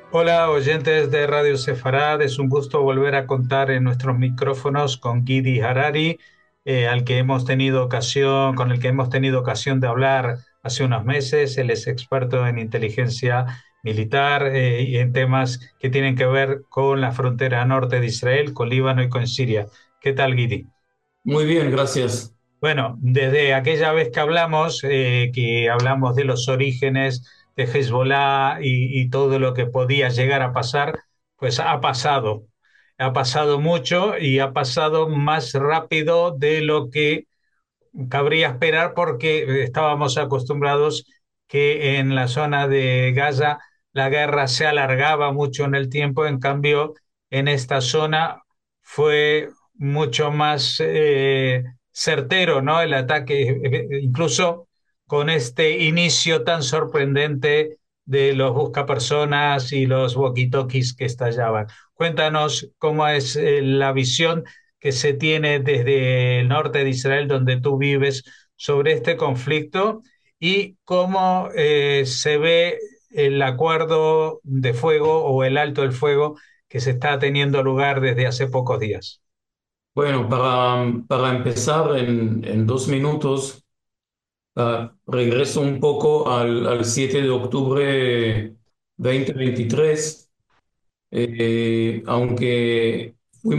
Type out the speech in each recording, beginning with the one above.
Hola, oyentes de Radio Sefarad. Es un gusto volver a contar en nuestros micrófonos con Gidi Harari, al que hemos tenido ocasión, con el que hemos tenido ocasión de hablar hace unos meses. Él es experto en inteligencia militar y en temas que tienen que ver con la frontera norte de Israel, con Líbano y con Siria. ¿Qué tal, Gidi? Muy bien, gracias. Bueno, desde aquella vez que hablamos de los orígenes de Hezbollah y todo lo que podía llegar a pasar, pues ha pasado mucho y ha pasado más rápido de lo que cabría esperar porque estábamos acostumbrados que en la zona de Gaza la guerra se alargaba mucho en el tiempo. En cambio, en esta zona fue mucho más certero, ¿no? El ataque, incluso con este inicio tan sorprendente de los buscapersonas y los walkie-talkies que estallaban. Cuéntanos cómo es la visión que se tiene desde el norte de Israel, donde tú vives, sobre este conflicto y cómo se ve el acuerdo de fuego o el alto del fuego que se está teniendo lugar desde hace pocos días. Bueno, para empezar en 2 minutos, regreso un poco al 7 de octubre 2023, aunque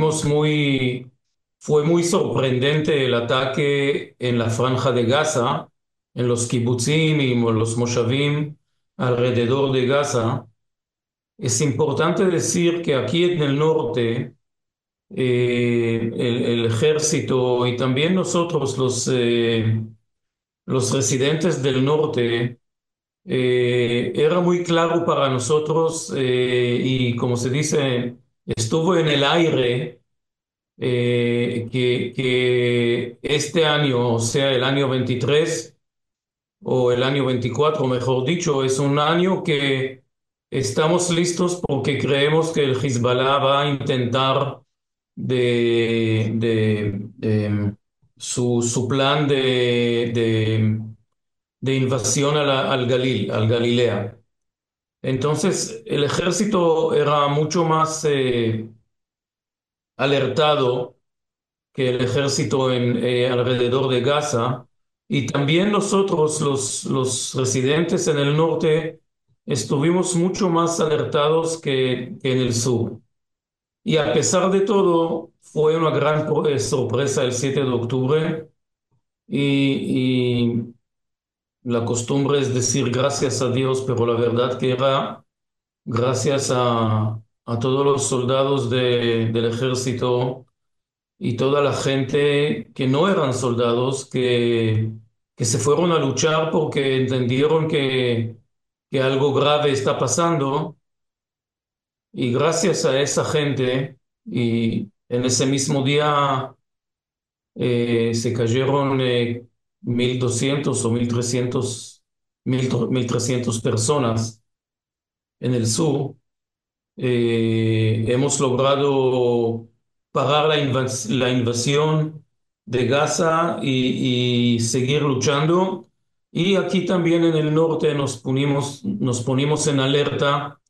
fue muy sorprendente el ataque en la franja de Gaza, en los kibutzim y los moshavim alrededor de Gaza. Es importante decir que aquí en el norte, el ejército y también nosotros, los residentes del norte, era muy claro para nosotros y como se dice, estuvo en el aire que este año, o sea, el año 23 o el año 24 mejor dicho, es un año que estamos listos porque creemos que el Hezbollah va a intentar su plan de invasión al al Galilea. Entonces, el ejército era mucho más alertado que el ejército alrededor de Gaza. Y también nosotros, los residentes en el norte, estuvimos mucho más alertados que en el sur. Y a pesar de todo, fue una gran sorpresa el 7 de octubre y la costumbre es decir gracias a Dios, pero la verdad que era gracias a todos los soldados del ejército y toda la gente que no eran soldados, que se fueron a luchar porque entendieron que algo grave está pasando. Y gracias a esa gente, y en ese mismo día se cayeron 1.200 o 1.300 personas en el sur. Hemos logrado parar la invasión de Gaza y seguir luchando. Y aquí también en el norte nos ponimos en alerta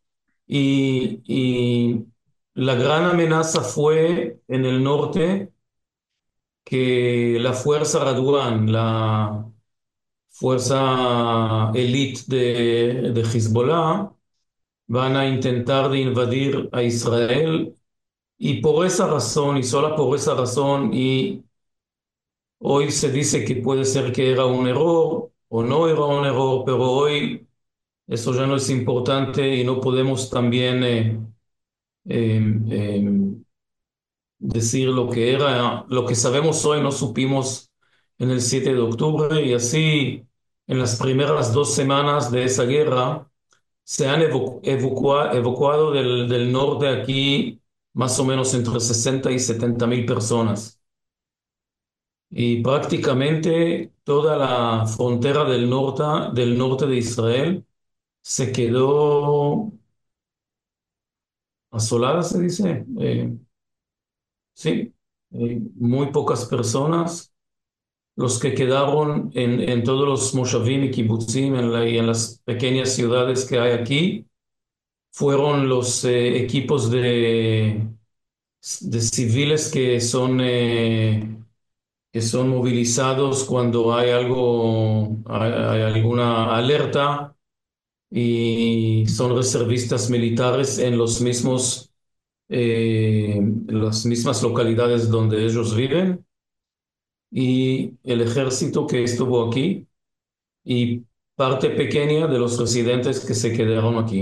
y la gran amenaza fue en el norte que la fuerza Radwan, la fuerza elite de Hezbollah, van a intentar de invadir a Israel y por esa razón y sola por esa razón y hoy se dice que puede ser que era un error o no era un error, pero hoy eso ya no es importante y no podemos también eh, eh, decir lo que era, lo que sabemos hoy no supimos en el 7 de octubre y así en las primeras 2 semanas de esa guerra se han evacuado del norte aquí más o menos entre 60 y 70 mil personas. Y prácticamente toda la frontera del norte de Israel se quedó asolada, se dice. Sí, muy pocas personas. Los que quedaron en todos los moshavim y kibbutzim y en las pequeñas ciudades que hay aquí. fueron los equipos de civiles que son movilizados cuando hay hay alguna alerta y son reservistas militares en las mismas localidades donde ellos viven y el ejército que estuvo aquí y parte pequeña de los residentes que se quedaron aquí.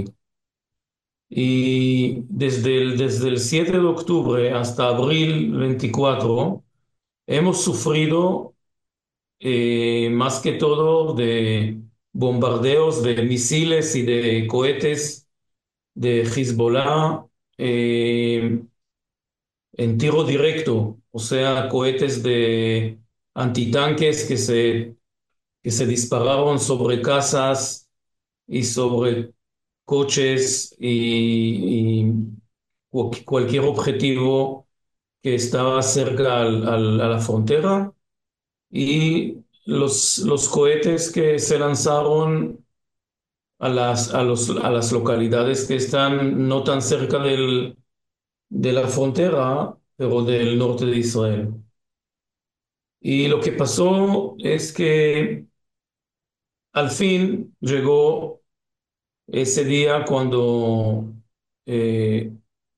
Y desde el 7 de octubre hasta abril 24 hemos sufrido más que todo de bombardeos de misiles y de cohetes de Hezbollah eh, en tiro directo, o sea, cohetes de antitanques que se dispararon sobre casas y sobre coches y cualquier objetivo que estaba cerca a la frontera. Y los cohetes que se lanzaron a las localidades que están no tan cerca de la frontera, pero del norte de Israel. Y lo que pasó es que al fin llegó ese día cuando eh,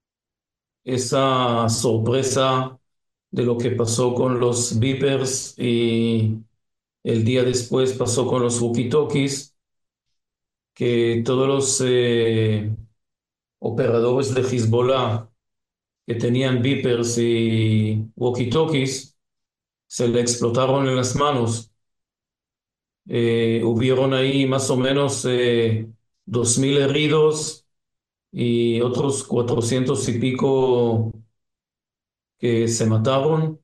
esa sorpresa de lo que pasó con los beepers y el día después pasó con los walkie-talkies, que todos los operadores de Hezbollah que tenían beepers y walkie-talkies se le explotaron en las manos. Hubieron ahí más o menos 2.000 heridos y otros 400 y pico que se mataron.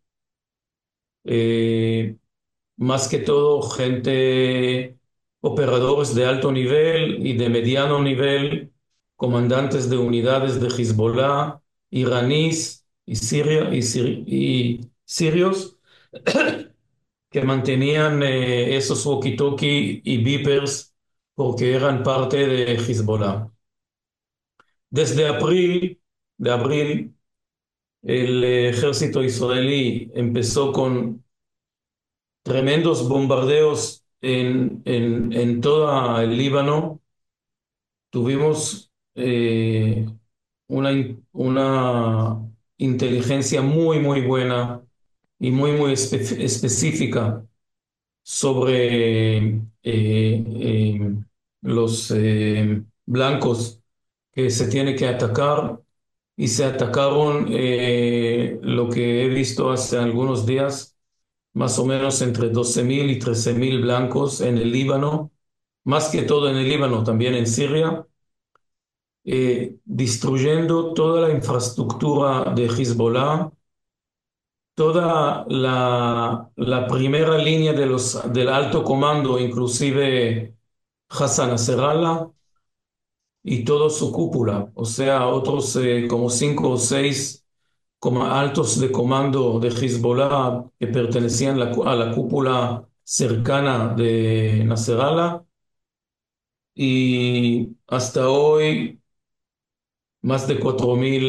Eh, Más que todo gente, operadores de alto nivel y de mediano nivel, comandantes de unidades de Hezbollah, iraníes y, y sirios que mantenían esos walkie-talkie y beepers porque eran parte de Hezbollah. Desde abril, el ejército israelí empezó con tremendos bombardeos en todo el Líbano. Tuvimos una inteligencia muy buena y muy específica sobre los blancos que se tiene que atacar y se atacaron lo que he visto hace algunos días, más o menos entre 12.000 y 13.000 blancos en el Líbano, más que todo en el Líbano, también en Siria, destruyendo toda la infraestructura de Hezbollah, toda la primera línea del alto comando, inclusive Hassan Nasrallah, y toda su cúpula, o sea, otros como 5 o 6 como altos de comando de Hezbollah que pertenecían a la cúpula cercana de Nasrallah. Y hasta hoy más de 4.000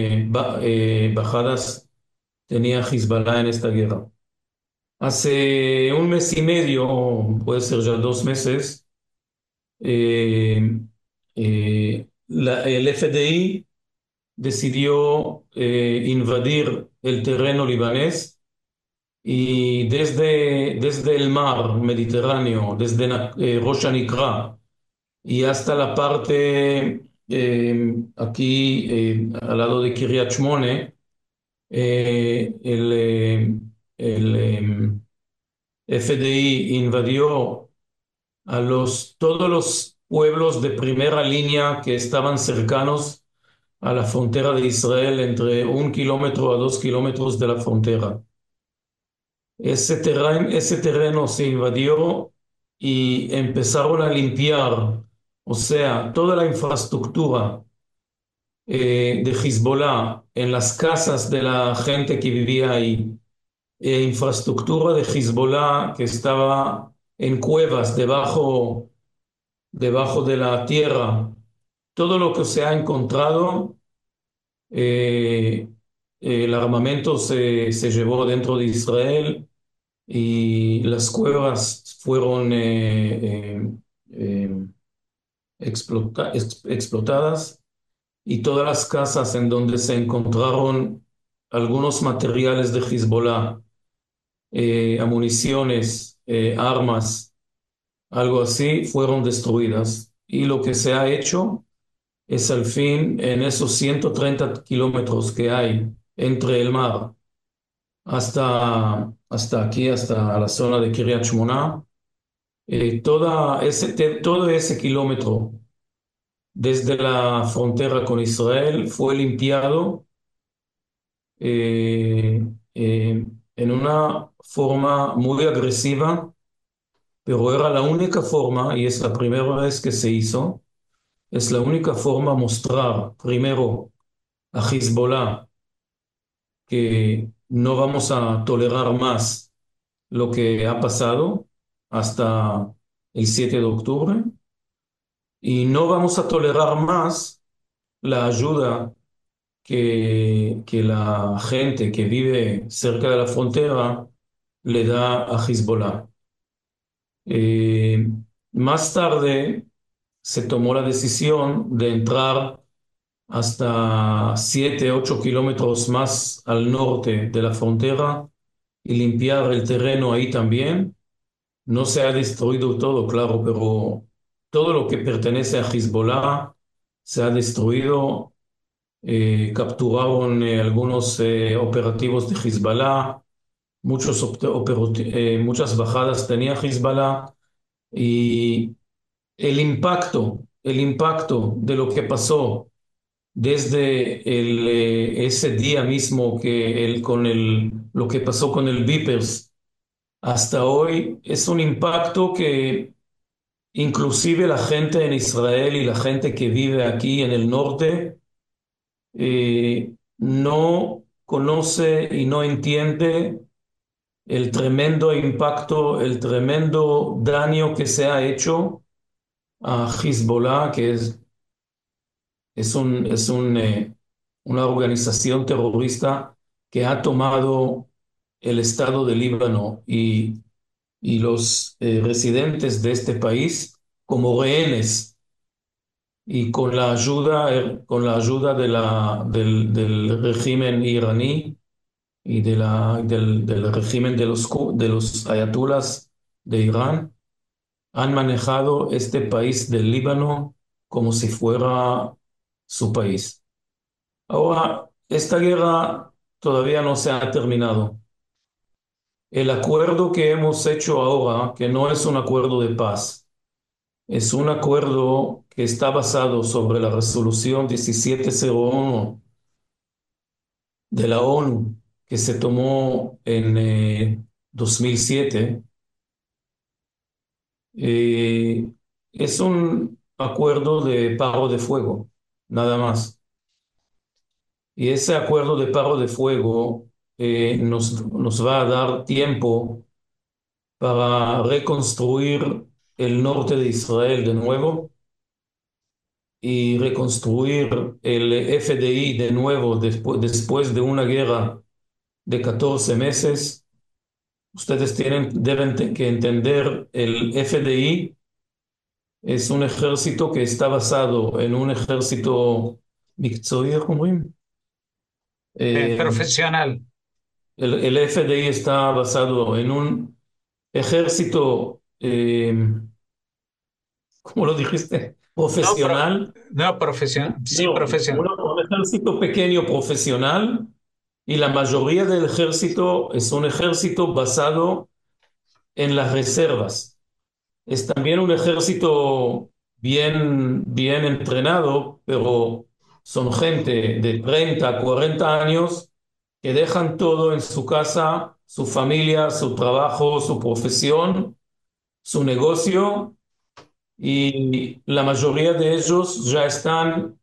bajadas tenía Hezbollah en esta guerra. Hace un mes y medio, puede ser ya 2 meses, eh, el FDI decidió invadir el terreno libanés y desde el mar Mediterráneo, desde Rosh Hanikra y hasta la parte aquí al lado de Kiryat Shmone, el FDI invadió todos los pueblos de primera línea que estaban cercanos a la frontera de Israel, entre 1 kilómetro a 2 kilómetros de la frontera. Ese terreno se invadió y empezaron a limpiar, o sea, toda la infraestructura de Hezbollah en las casas de la gente que vivía ahí, infraestructura de Hezbollah que estaba en cuevas debajo de la tierra todo lo que se ha encontrado, eh, el armamento se llevó dentro de Israel y las cuevas fueron eh, explotadas y todas las casas en donde se encontraron algunos materiales de Hezbollah, municiones, armas, algo así, fueron destruidas. Y lo que se ha hecho es al fin en esos 130 kilómetros que hay entre el mar hasta aquí, hasta la zona de Kiryat Shmona, todo ese kilómetro desde la frontera con Israel fue limpiado eh, eh, en una forma muy agresiva, pero era la única forma, y es la primera vez que se hizo, es la única forma mostrar primero a Hezbollah que no vamos a tolerar más lo que ha pasado hasta el 7 de octubre y no vamos a tolerar más la ayuda que la gente que vive cerca de la frontera le da a Hezbollah. Eh, Más tarde se tomó la decisión de entrar hasta 7, 8 kilómetros más al norte de la frontera y limpiar el terreno ahí también. No se ha destruido todo, claro, pero todo lo que pertenece a Hezbollah se ha destruido. Capturaron algunos operativos de Hezbollah, muchas bajadas tenía Hezbollah y el impacto de lo que pasó desde ese día mismo lo que pasó con el Vipers hasta hoy es un impacto que inclusive la gente en Israel y la gente que vive aquí en el norte no conoce y no entiende el tremendo impacto, el tremendo daño que se ha hecho a Hezbollah, que una organización terrorista que ha tomado el Estado de Líbano y los residentes de este país como rehenes y con la ayuda del régimen iraní y del régimen de los ayatolás de Irán, han manejado este país del Líbano como si fuera su país. Ahora, esta guerra todavía no se ha terminado. El acuerdo que hemos hecho ahora, que no es un acuerdo de paz, es un acuerdo que está basado sobre la resolución 1701 de la ONU que se tomó en 2007. Eh, es un acuerdo de paro de fuego, nada más. Y ese acuerdo de paro de fuego nos va a dar tiempo para reconstruir el norte de Israel de nuevo y reconstruir el FDI de nuevo después de una guerra de 14 meses. Ustedes deben que entender, el FDI es un ejército que está basado en un ejército מקצועי, איך אומרים? Profesional. El FDI está basado en un ejército, ¿cómo lo dijiste? No, Profesional. no profesional, sí, No, profesional. un ejército pequeño profesional y la mayoría del ejército es un ejército basado en las reservas. Es también un ejército bien entrenado, pero son gente de 30, 40 años que dejan todo en su casa, su familia, su trabajo, su profesión, su negocio, y la mayoría de ellos ya están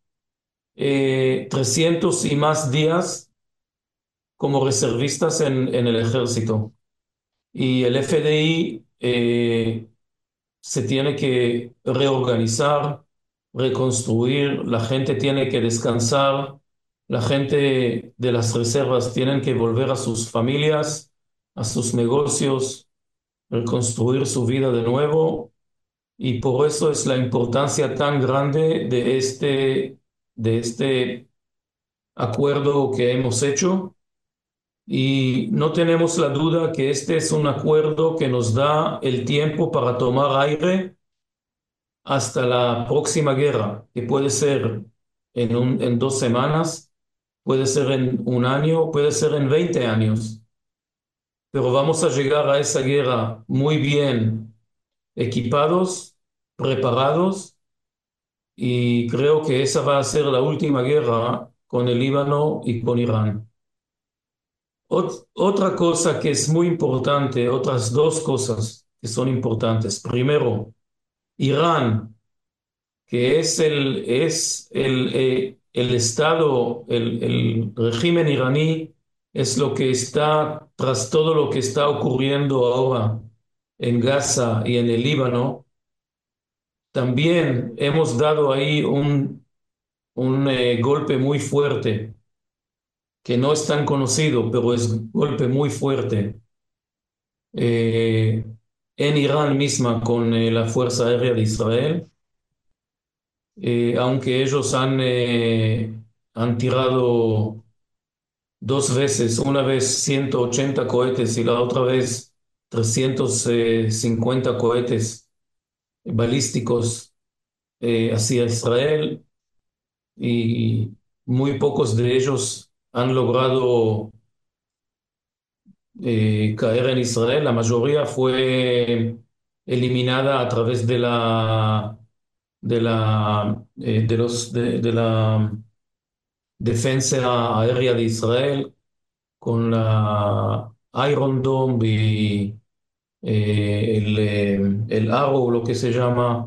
300 y más días como reservistas en el ejército. Y el FDI se tiene que reorganizar, reconstruir, la gente tiene que descansar, la gente de las reservas tienen que volver a sus familias, a sus negocios, reconstruir su vida de nuevo. Y por eso es la importancia tan grande de este acuerdo que hemos hecho. Y no tenemos la duda que este es un acuerdo que nos da el tiempo para tomar aire hasta la próxima guerra, que puede ser en 2 semanas, puede ser en un año, puede ser en 20 años. Pero vamos a llegar a esa guerra muy bien equipados, preparados, y creo que esa va a ser la última guerra con el Líbano y con Irán. Otra cosa que es muy importante, otras dos cosas que son importantes. Primero, Irán, que el Estado, el régimen iraní, es lo que está tras todo lo que está ocurriendo ahora en Gaza y en el Líbano. También hemos dado ahí un golpe muy fuerte, que no es tan conocido, pero es un golpe muy fuerte eh, en Irán misma con la Fuerza Aérea de Israel, aunque ellos han tirado 2 veces, una vez 180 cohetes y la otra vez 350 cohetes balísticos hacia Israel, y muy pocos de ellos han logrado caer en Israel. La mayoría fue eliminada a través de la defensa aérea de Israel con la Iron Dome y el Arrow, lo que se llama,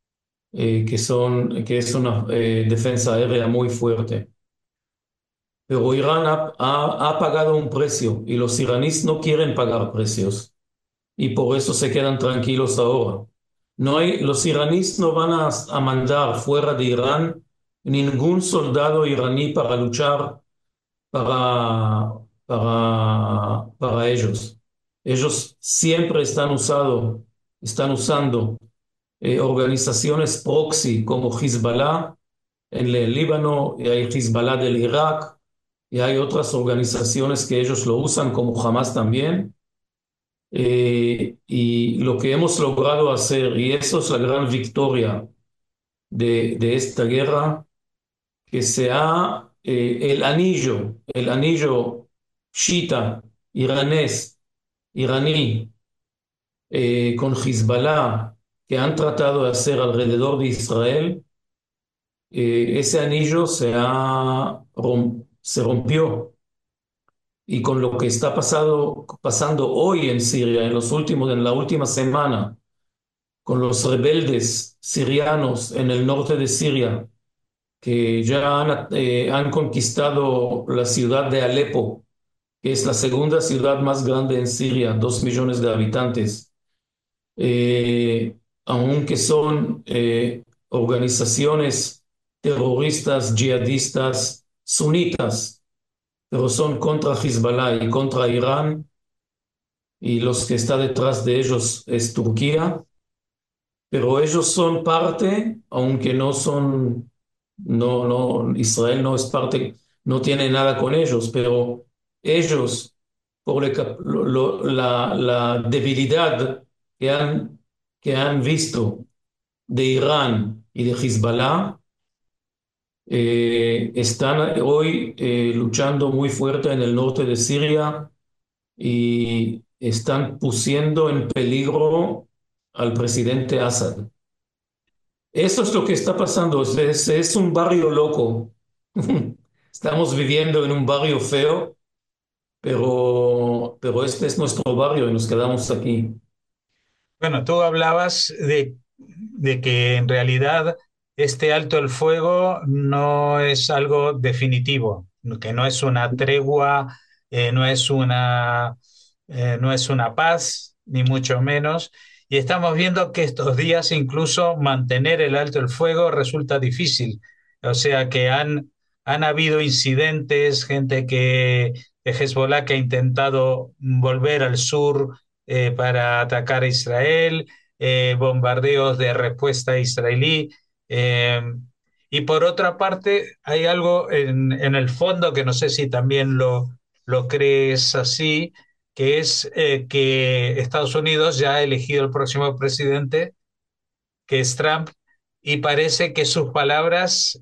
que es una defensa aérea muy fuerte. Pero Irán ha pagado un precio y los iraníes no quieren pagar precios y por eso se quedan tranquilos ahora. Los iraníes no van a mandar fuera de Irán ningún soldado iraní para luchar para ellos. Ellos siempre están usando organizaciones proxy como Hezbollah en el Líbano, y hay Hezbollah del Irak, y hay otras organizaciones que ellos lo usan como Hamas también. Y lo que hemos logrado hacer, y eso es la gran victoria de esta guerra, que el anillo shita iraní, con Hezbollah, que han tratado de hacer alrededor de Israel, ese anillo se rompió. Y con lo que está pasando hoy en Siria, en la última semana, con los rebeldes sirianos en el norte de Siria, que ya han conquistado la ciudad de Alepo, que es la segunda ciudad más grande en Siria, 2 millones de habitantes, aunque son organizaciones terroristas, yihadistas, sunitas, pero son contra Hezbollah y contra Irán, y los que está detrás de ellos es Turquía, pero ellos son parte, aunque Israel no es parte, no tiene nada con ellos, pero ellos, por la debilidad que han visto de Irán y de Hezbollah, están hoy luchando muy fuerte en el norte de Siria y están pusiendo en peligro al presidente Assad. Eso es lo que está pasando. Es un barrio loco. Estamos viviendo en un barrio feo, pero este es nuestro barrio y nos quedamos aquí. Bueno, tú hablabas de que en realidad este alto el fuego no es algo definitivo, que no es una tregua, no es una paz, ni mucho menos. y estamos viendo que estos días incluso mantener el alto el fuego resulta difícil. O sea que han habido incidentes, gente de Hezbollah que ha intentado volver al sur para atacar a Israel, bombardeos de respuesta israelí. eh, y por otra parte, hay algo en el fondo que no sé si también lo crees así, que es que Estados Unidos ya ha elegido el próximo presidente, que es Trump, y parece que sus palabras,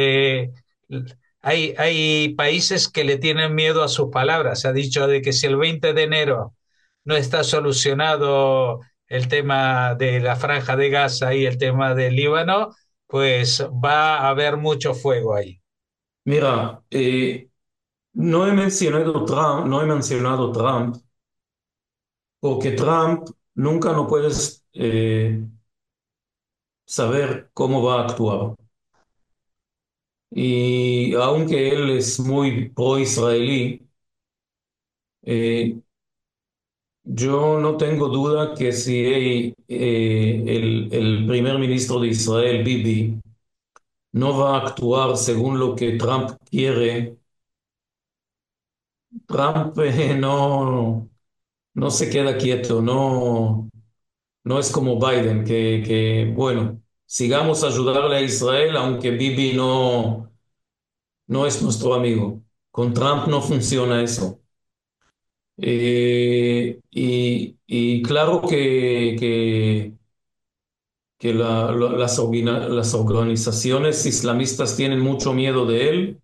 hay países que le tienen miedo a sus palabras. Se ha dicho de que si el 20 de enero no está solucionado el tema de la Franja de Gaza y el tema del Líbano, pues va a haber mucho fuego ahí. Mira, no he mencionado Trump porque Trump nunca no puedes saber cómo va a actuar. Y aunque él es muy pro-israelí, eh, yo no tengo duda que si el primer ministro de Israel, Bibi, no va a actuar según lo que Trump quiere, Trump no se queda quieto, no es como Biden, bueno, sigamos a ayudarle a Israel, aunque Bibi no es nuestro amigo. Con Trump no funciona eso. Y claro que las organizaciones islamistas tienen mucho miedo de él,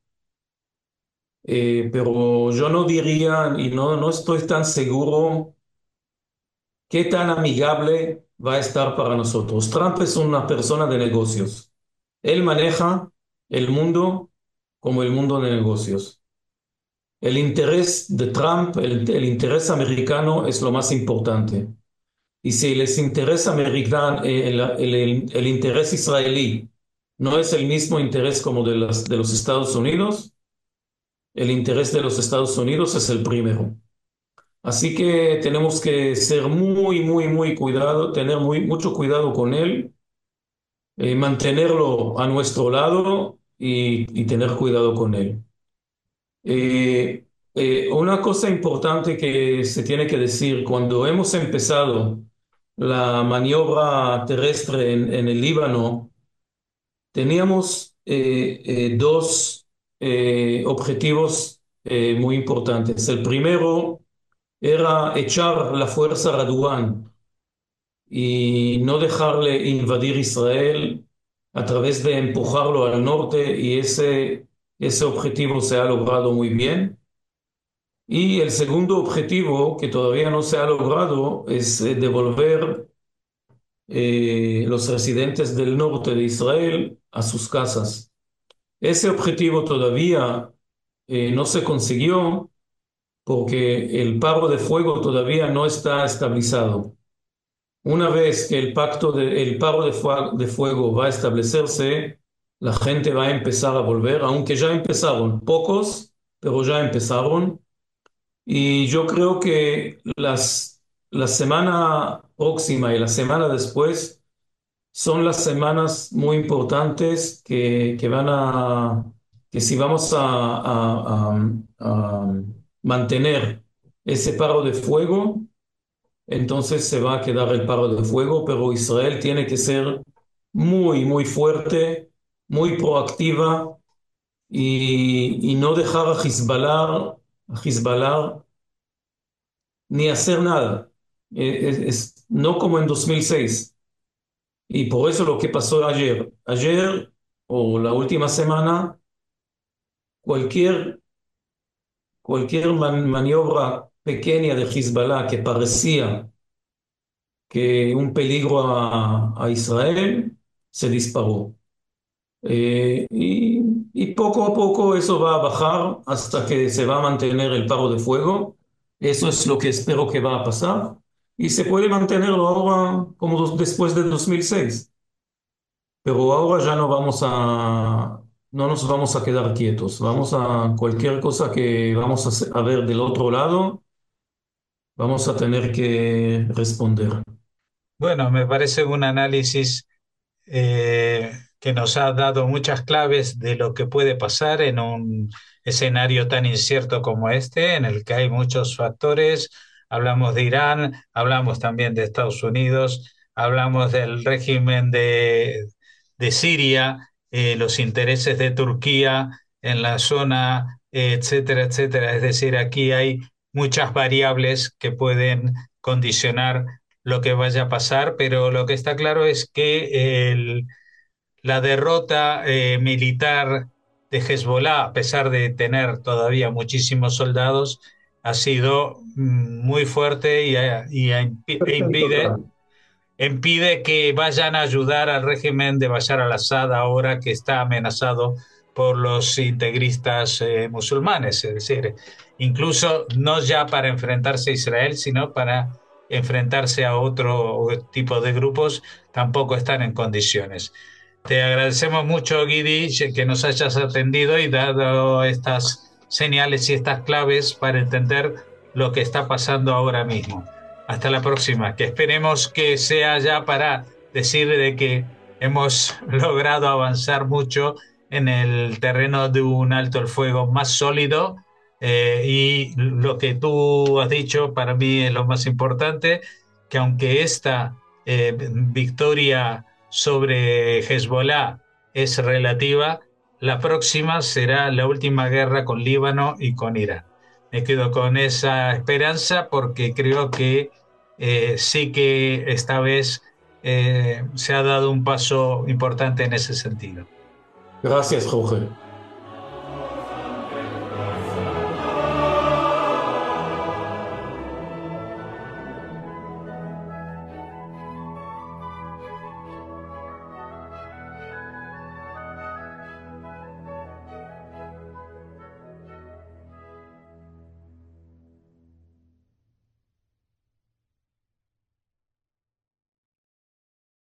pero yo no diría y no estoy tan seguro qué tan amigable va a estar para nosotros. Trump es una persona de negocios. Él maneja el mundo como el mundo de negocios. El interés de Trump, el interés americano es lo más importante. Y si les interesa el interés israelí no es el mismo interés como de los Estados Unidos, el interés de los Estados Unidos es el primero. Así que tenemos que ser muy cuidado, tener mucho cuidado con él, mantenerlo a nuestro lado y tener cuidado con él. Eh, una cosa importante que se tiene que decir, cuando hemos empezado la maniobra terrestre en el Líbano, teníamos dos objetivos muy importantes. El primero era echar la fuerza Radwan y no dejarle invadir Israel a través de empujarlo al norte y ese objetivo se ha logrado muy bien. Y el segundo objetivo, que todavía no se ha logrado, es devolver los residentes del norte de Israel a sus casas. Ese objetivo todavía no se consiguió porque el paro de fuego todavía no está estabilizado. Una vez que el paro de fuego va a establecerse, la gente va a empezar a volver, aunque ya empezaron, pocos, pero ya empezaron. Y yo creo que la semana próxima y la semana después son las semanas muy importantes que si vamos a mantener ese paro de fuego, entonces se va a quedar el paro de fuego, pero Israel tiene que ser muy fuerte, muy proactiva y no dejar a Hezbollah ni hacer nada. No como en 2006. Y por eso lo que pasó ayer o la última semana, cualquier, maniobra pequeña de Hezbollah que parecía que un peligro a Israel se disparó. Y poco a poco eso va a bajar hasta que se va a mantener el paro de fuego. Eso es lo que espero que va a pasar. Y se puede mantenerlo ahora como después de 2006. Pero ahora ya no nos vamos a quedar quietos. Vamos a cualquier cosa que vamos a ver del otro lado, vamos a tener que responder. Bueno, me parece un análisis que nos ha dado muchas claves de lo que puede pasar en un escenario tan incierto como este, en el que hay muchos factores. Hablamos de Irán, hablamos también de Estados Unidos, hablamos del régimen de Siria, los intereses de Turquía en la zona, etcétera, etcétera. Es decir, aquí hay muchas variables que pueden condicionar lo que vaya a pasar, pero lo que está claro es que la derrota militar de Hezbollah, a pesar de tener todavía muchísimos soldados, ha sido muy fuerte e Perfecto, impide que vayan a ayudar al régimen de Bashar al-Assad ahora que está amenazado por los integristas musulmanes, es decir, incluso no ya para enfrentarse a Israel, sino para enfrentarse a otro tipo de grupos, tampoco están en condiciones. Te agradecemos mucho, Guidi, que nos hayas atendido y dado estas señales y estas claves para entender lo que está pasando ahora mismo. Hasta la próxima, que esperemos que sea ya para decir de que hemos logrado avanzar mucho en el terreno de un alto el fuego más sólido, y lo que tú has dicho para mí es lo más importante, que aunque esta victoria sobre Hezbollah es relativa, la próxima será la última guerra con Líbano y con Irán. Me quedo con esa esperanza porque creo que sí que esta vez se ha dado un paso importante en ese sentido. gracias, Jorge.